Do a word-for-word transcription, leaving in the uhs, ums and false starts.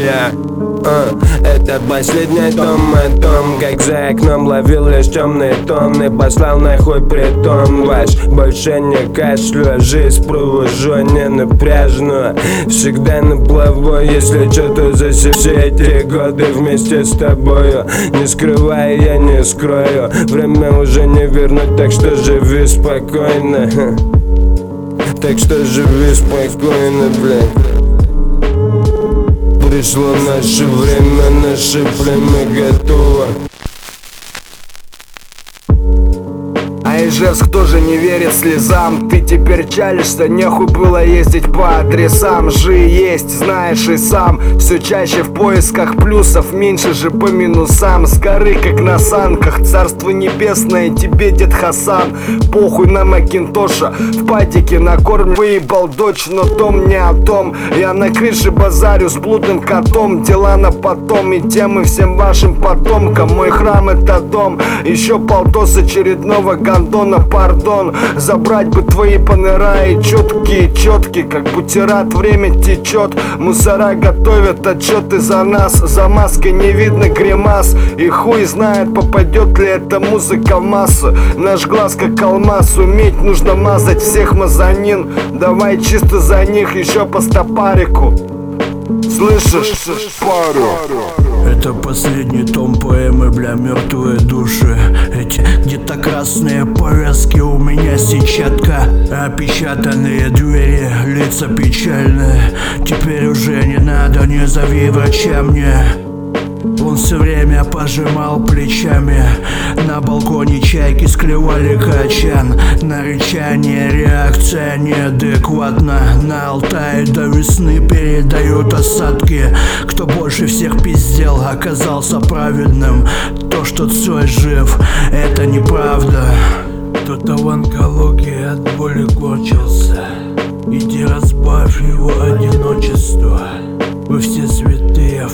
бля. Uh, это последний том о том, как за окном ловил лишь темные тонны. Послал нахуй притон ваш, больше не кашлю. Жизнь провожу не напряжную, всегда на плаву. Если что-то за все эти годы вместе с тобою, не скрывая, я не скрою. Время уже не вернуть, так что живи спокойно. Так что живи спокойно, блядь. Пришло наше время, наше племя готово. А Ижевск тоже не верит слезам. Ты теперь чалишься, нехуй было ездить по адресам. Жи есть, знаешь и сам. Все чаще в поисках плюсов, меньше же по минусам. С горы, как на санках, царство небесное тебе, дед Хасан. Похуй на Макинтоша, в падике на корм выебал дочь, но том не о том. Я на крыше базарю с блудным котом, дела на потом и темы всем вашим потомкам. Мой храм это дом, еще полтос очередного гандона. Пардон, забрать бы твои панера и четкие, четкие, как бутерат, время течет. Мусора готовят отчеты за нас, за маской не видно гримас. И хуй знает, попадет ли эта музыка в массу. Наш глаз как алмаз, уметь нужно мазать всех мазанин. Давай чисто за них еще по стопарику. Слышишь, пару? Это последний том поэмы, бля, мертвые души. Эти где-то красные повязки, у меня сетчатка. Опечатанные двери, лица печальные. Теперь уже не надо, не зови врача мне. Он все время пожимал плечами. На балконе чайки склевали качан. На рычание реакция неадекватна. На Алтае до весны передают осадки. Кто больше всех пиздел, оказался праведным. То, что Цой жив, это неправда. Кто-то в онкологии от боли корчился. Иди разбавь его одиночество. Вы все святые.